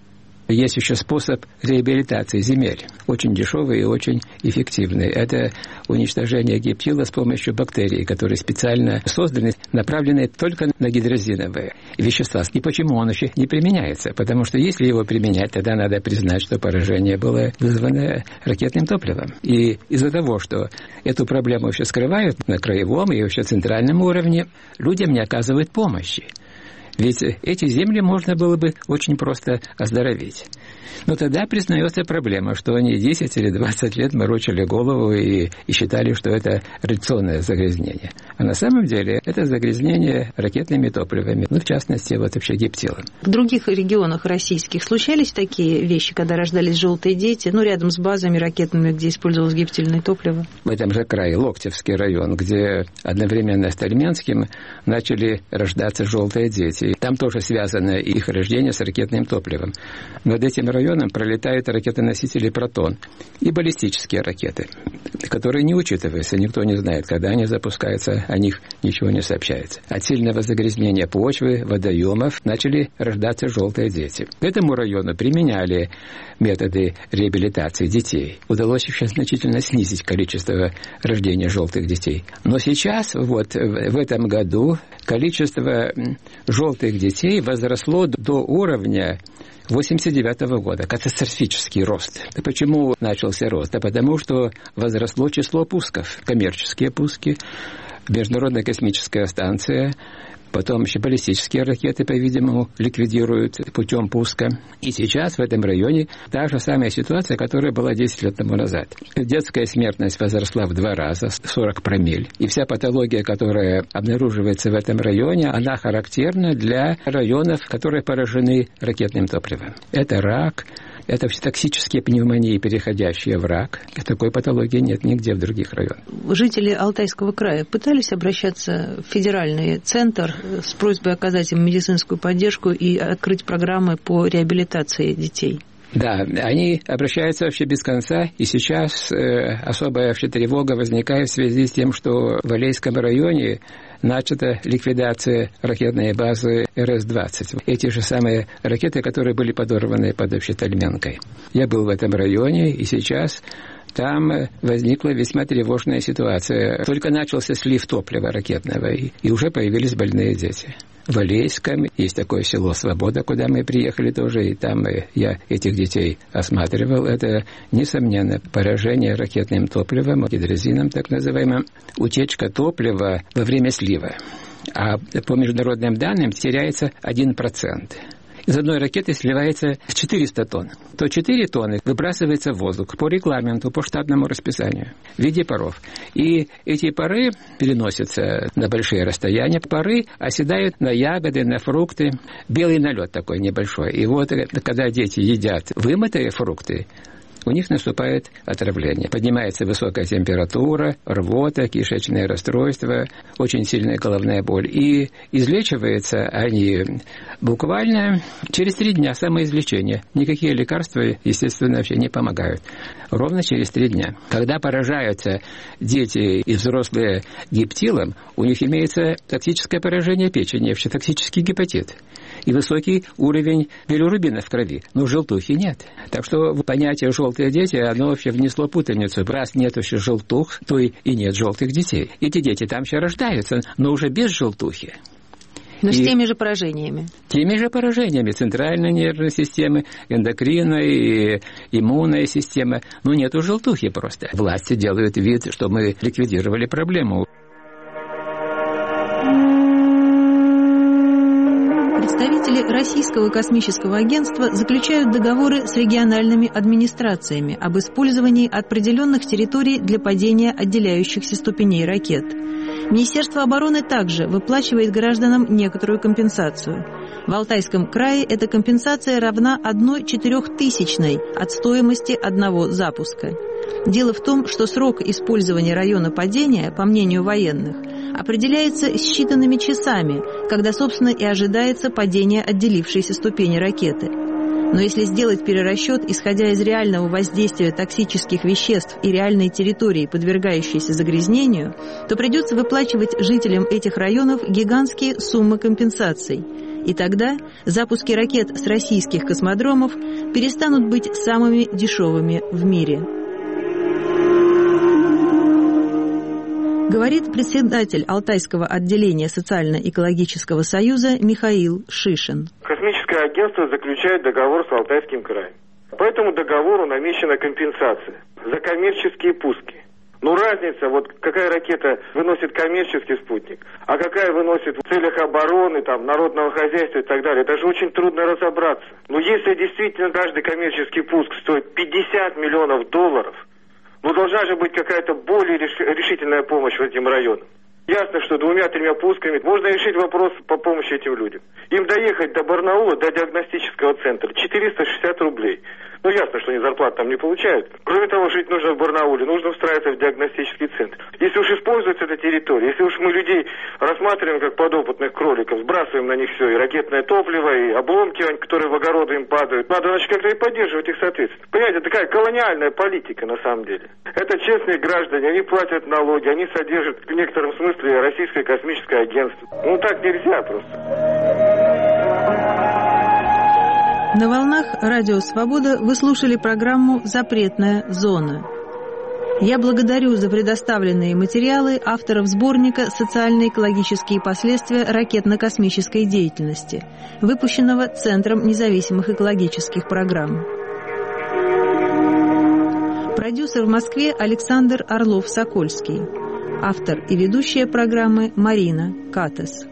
Speaker 14: Есть еще способ реабилитации земель, очень дешевый и очень эффективный. Это уничтожение гептила с помощью бактерий, которые специально созданы, направлены только на гидрозиновые вещества. И почему он еще не применяется? Потому что если его применять, тогда надо признать, что поражение было вызвано ракетным топливом. И из-за того, что эту проблему еще скрывают на краевом и вообще центральном уровне, людям не оказывают помощи. Ведь эти земли можно было бы очень просто оздоровить. Но тогда признается проблема, что они десять или двадцать лет морочили голову и, и считали, что это радиационное загрязнение. А на самом деле это загрязнение ракетными топливами, ну, в частности, вот вообще гептилом.
Speaker 11: В других регионах российских случались такие вещи, когда рождались желтые дети, ну, рядом с базами ракетными, где использовалось гептильное топливо?
Speaker 14: В этом же крае, Локтевский район, где одновременно с Тальменским начали рождаться желтые дети. Там тоже связано их рождение с ракетным топливом. Над этим районом пролетают ракетоносители «Протон» и баллистические ракеты, которые не учитываются, никто не знает, когда они запускаются, о них ничего не сообщается. От сильного загрязнения почвы, водоемов начали рождаться желтые дети. К этому району применяли методы реабилитации детей. Удалось еще значительно снизить количество рождения желтых детей. Но сейчас, вот в этом году, количество желтых детей возросло до уровня восемьдесят девятого года. Катастрофический рост. Почему начался рост? А потому что возросло число пусков. Коммерческие пуски, Международная космическая станция, потом еще баллистические ракеты, по-видимому, ликвидируют путем пуска. И сейчас в этом районе та же самая ситуация, которая была десять лет тому назад. Детская смертность возросла в два раза, сорок промилле. И вся патология, которая обнаруживается в этом районе, она характерна для районов, которые поражены ракетным топливом. Это рак, Это все токсические пневмонии, переходящие в рак. Такой патологии нет нигде в других районах.
Speaker 11: Жители Алтайского края пытались обращаться в федеральный центр с просьбой оказать им медицинскую поддержку и открыть программы по реабилитации детей?
Speaker 14: Да, они обращаются вообще без конца, и сейчас э, особая вообще тревога возникает в связи с тем, что в Алейском районе начата ликвидация ракетной базы эр эс двадцать. Эти же самые ракеты, которые были подорваны под Тальменкой. Я был в этом районе, и сейчас там возникла весьма тревожная ситуация. Только начался слив топлива ракетного, и уже появились больные дети. В Алейском есть такое село Свобода, куда мы приехали тоже, и там я этих детей осматривал. Это, несомненно, поражение ракетным топливом, гидрозином так называемым, утечка топлива во время слива. А по международным данным теряется один процент. Из одной ракеты сливается четыреста тонн. То четыре тонны выбрасывается в воздух по регламенту, по штатному расписанию в виде паров. И эти пары переносятся на большие расстояния. Пары оседают на ягоды, на фрукты. Белый налет такой небольшой. И вот, когда дети едят вымытые фрукты, у них наступает отравление. Поднимается высокая температура, рвота, кишечное расстройство, очень сильная головная боль. И излечиваются они буквально через три дня, самоизлечение. Никакие лекарства, естественно, вообще не помогают. Ровно через три дня. Когда поражаются дети и взрослые гептилом, у них имеется токсическое поражение печени, вообще токсический гепатит. И высокий уровень билирубина в крови. Но желтухи нет. Так что понятие «желтые дети», оно вообще внесло путаницу. Раз нет еще желтух, то и нет желтых детей. Эти дети там все рождаются, но уже без желтухи.
Speaker 11: Но
Speaker 14: и
Speaker 11: с теми же поражениями.
Speaker 14: Теми же поражениями центральной нервной системы, эндокринной, иммунной системы. Но нету желтухи просто. Власти делают вид, что мы ликвидировали проблему.
Speaker 11: Представители Российского космического агентства заключают договоры с региональными администрациями об использовании определенных территорий для падения отделяющихся ступеней ракет. Министерство обороны также выплачивает гражданам некоторую компенсацию. В Алтайском крае эта компенсация равна одной четырехтысячной от стоимости одного запуска. Дело в том, что срок использования района падения, по мнению военных, определяется считанными часами, когда, собственно, и ожидается падение отделившейся ступени ракеты. Но если сделать перерасчет, исходя из реального воздействия токсических веществ и реальной территории, подвергающейся загрязнению, то придется выплачивать жителям этих районов гигантские суммы компенсаций. И тогда запуски ракет с российских космодромов перестанут быть самыми дешевыми в мире. Говорит председатель Алтайского отделения Социально-экологического союза Михаил Шишин.
Speaker 12: Космическое агентство заключает договор с Алтайским краем. По этому договору намечена компенсация за коммерческие пуски. Ну, разница, вот какая ракета выносит коммерческий спутник, а какая выносит в целях обороны, там, народного хозяйства и так далее. Это же очень трудно разобраться. Но если действительно каждый коммерческий пуск стоит пятьдесят миллионов долларов, ну, должна же быть какая-то более решительная помощь этим районам. Ясно, что двумя-тремя пусками можно решить вопрос по помощи этим людям. Им доехать до Барнаула, до диагностического центра, четыреста шестьдесят рублей. Ну, ясно, что они зарплату там не получают. Кроме того, жить нужно в Барнауле, нужно встраиваться в диагностический центр. Если уж используется эта территория, если уж мы людей рассматриваем как подопытных кроликов, сбрасываем на них все, и ракетное топливо, и обломки, которые в огороды им падают, надо, значит, как-то и поддерживать их соответственно. Понимаете, такая колониальная политика на самом деле. Это честные граждане, они платят налоги, они содержат в некотором смысле Российское космическое агентство. Ну, так нельзя просто.
Speaker 11: На волнах Радио Свобода вы слушали программу «Запретная зона». Я благодарю за предоставленные материалы авторов сборника «Социально-экологические последствия ракетно-космической деятельности», выпущенного Центром независимых экологических программ. Продюсер в Москве Александр Орлов-Сокольский. Автор и ведущая программы Марина Катас.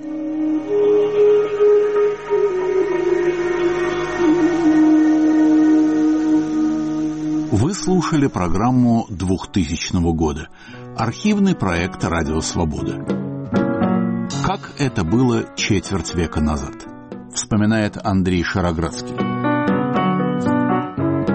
Speaker 1: Вы слушали программу двухтысячного года. Архивный проект «Радио Свобода». Как это было четверть века назад, вспоминает Андрей Шароградский.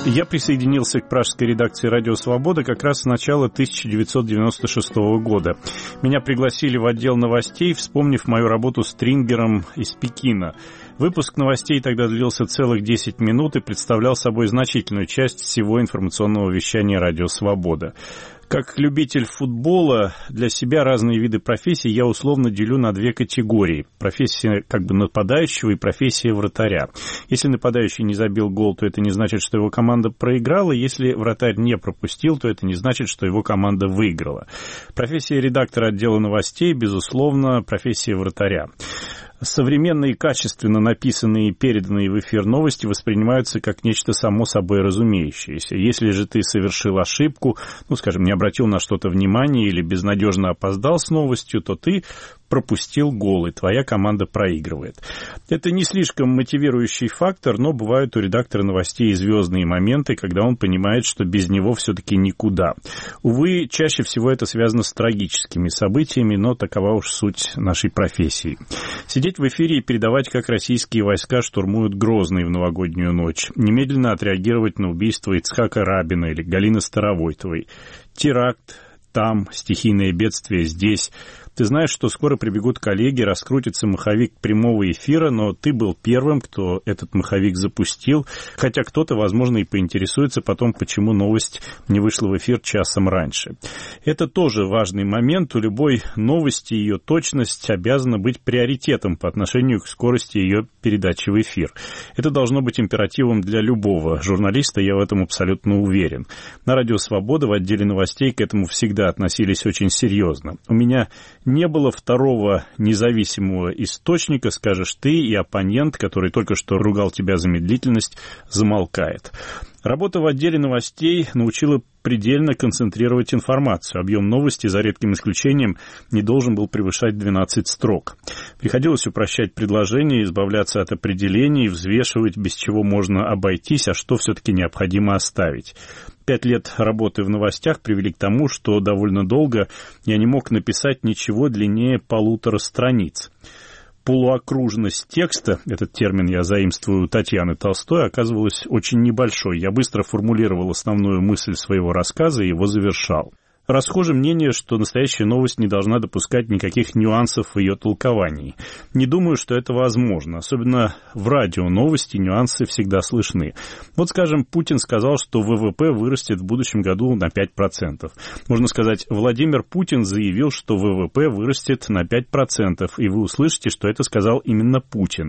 Speaker 15: Я присоединился к пражской редакции «Радио Свобода» как раз с начала тысяча девятьсот девяносто шестого года. Меня пригласили в отдел новостей, вспомнив мою работу стрингером из Пекина. Выпуск новостей тогда длился целых десять минут и представлял собой значительную часть всего информационного вещания «Радио Свобода». Как любитель футбола, для себя разные виды профессий я условно делю на две категории. Профессия как бы нападающего и профессия вратаря. Если нападающий не забил гол, то это не значит, что его команда проиграла. Если вратарь не пропустил, то это не значит, что его команда выиграла. Профессия редактора отдела новостей, безусловно, профессия вратаря. Современные, качественно написанные и переданные в эфир новости воспринимаются как нечто само собой разумеющееся. Если же ты совершил ошибку, ну, скажем, не обратил на что-то внимания или безнадежно опоздал с новостью, то ты пропустил гол, и твоя команда проигрывает. Это не слишком мотивирующий фактор, но бывают у редактора новостей звездные моменты, когда он понимает, что без него все-таки никуда. Увы, чаще всего это связано с трагическими событиями, но такова уж суть нашей профессии. Сидеть в эфире и передавать, как российские войска штурмуют Грозный в новогоднюю ночь. Немедленно отреагировать на убийство Ицхака Рабина или Галины Старовойтовой. Теракт там, стихийное бедствие здесь. Ты знаешь, что скоро прибегут коллеги, раскрутится маховик прямого эфира, но ты был первым, кто этот маховик запустил, хотя кто-то, возможно, и поинтересуется потом, почему новость не вышла в эфир часом раньше. Это тоже важный момент. У любой новости ее точность обязана быть приоритетом по отношению к скорости ее передачи в эфир. Это должно быть императивом для любого журналиста, я в этом абсолютно уверен. На «Радио Свобода» в отделе новостей к этому всегда относились очень серьезно. У меня не было второго независимого источника, скажешь ты, и оппонент, который только что ругал тебя за медлительность, замолкает. Работа в отделе новостей научила предельно концентрировать информацию. Объем новости, за редким исключением, не должен был превышать двенадцать строк. Приходилось упрощать предложения, избавляться от определений, взвешивать, без чего можно обойтись, а что все-таки необходимо оставить. Пять лет работы в новостях привели к тому, что довольно долго я не мог написать ничего длиннее полутора страниц. Полуокружность текста, этот термин я заимствую у Татьяны Толстой, оказывалась очень небольшой. Я быстро формулировал основную мысль своего рассказа и его завершал. Расхоже мнение, что настоящая новость не должна допускать никаких нюансов в ее толковании. Не думаю, что это возможно. Особенно в радио новости нюансы всегда слышны. Вот, скажем, Путин сказал, что ВВП вырастет в будущем году на пять процентов. Можно сказать, Владимир Путин заявил, что ВВП вырастет на пять процентов, и вы услышите, что это сказал именно Путин.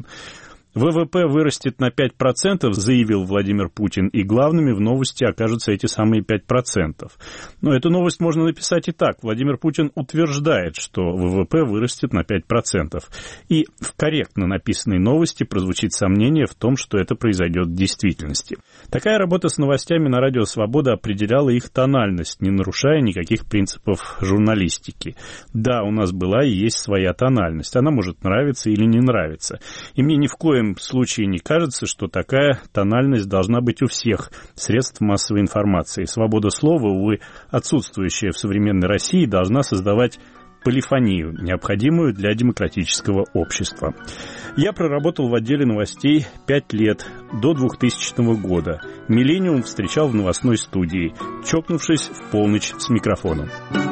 Speaker 15: ВВП вырастет на пять процентов, заявил Владимир Путин, и главными в новости окажутся эти самые пять процентов. Но эту новость можно написать и так. Владимир Путин утверждает, что ВВП вырастет на пять процентов. И в корректно написанной новости прозвучит сомнение в том, что это произойдет в действительности. Такая работа с новостями на «Радио Свобода» определяла их тональность, не нарушая никаких принципов журналистики. Да, у нас была и есть своя тональность. Она может нравиться или не нравиться. И мне ни в коем случае не кажется, что такая тональность должна быть у всех средств массовой информации. Свобода слова, увы, отсутствующая в современной России, должна создавать полифонию, необходимую для демократического общества. Я проработал в отделе новостей пять лет, до двухтысячного года. «Миллениум» встречал в новостной студии, чокнувшись в полночь с микрофоном.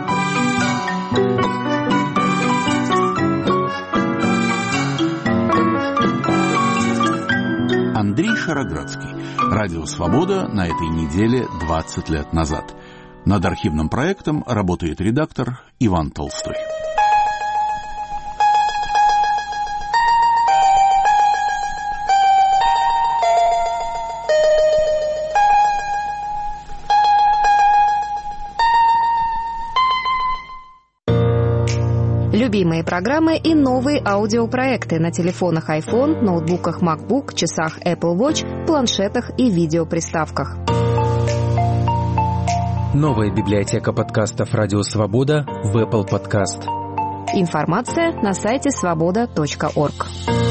Speaker 1: Андрей Шароградский. «Радио Свобода» на этой неделе двадцать лет назад. Над архивным проектом работает редактор Иван Толстой.
Speaker 9: Любимые программы и новые аудиопроекты на телефонах iPhone, ноутбуках MacBook, часах Apple Watch, планшетах и видеоприставках.
Speaker 10: Новая библиотека подкастов «Радио Свобода» в Apple Podcast.
Speaker 9: Информация на сайте свобода точка орг.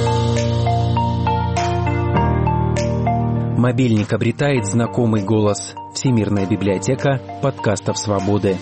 Speaker 10: Мобильник обретает знакомый голос. Всемирная библиотека подкастов «Свободы».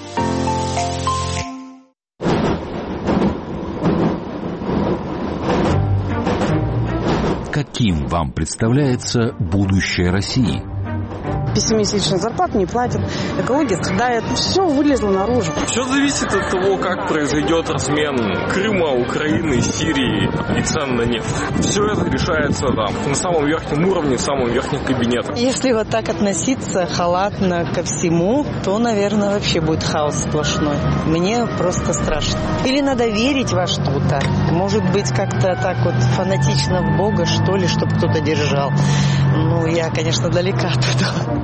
Speaker 1: Каким вам представляется будущее России?
Speaker 2: пессимистично, зарплату не платят, экология страдает. Все вылезло наружу.
Speaker 16: Все зависит от того, как произойдет размен Крыма, Украины, Сирии и цен на нефть. Все это решается там, на самом верхнем уровне, в самом верхнем кабинете.
Speaker 17: Если вот так относиться халатно ко всему, то, наверное, вообще будет хаос сплошной. Мне просто страшно. Или надо верить во что-то. Может быть, как-то так вот фанатично в Бога, что ли, чтобы кто-то держал. Ну, я, конечно, далека от этого.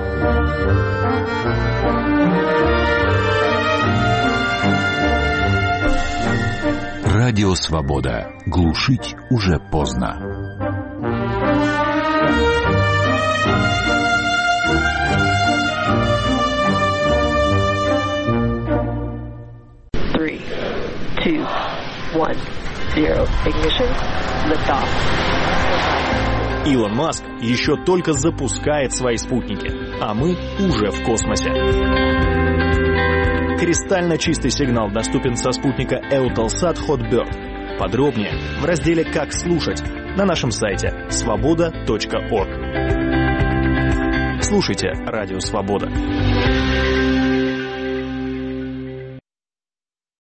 Speaker 1: Радио «Свобода». Глушить уже поздно.
Speaker 18: Three, two, one, zero. Ignition. Lift off.
Speaker 19: Илон Маск еще только запускает свои спутники, а мы уже в космосе. Кристально чистый сигнал доступен со спутника Eutelsat Hotbird. Подробнее в разделе «Как слушать» на нашем сайте свобода точка орг. Слушайте Радио Свобода.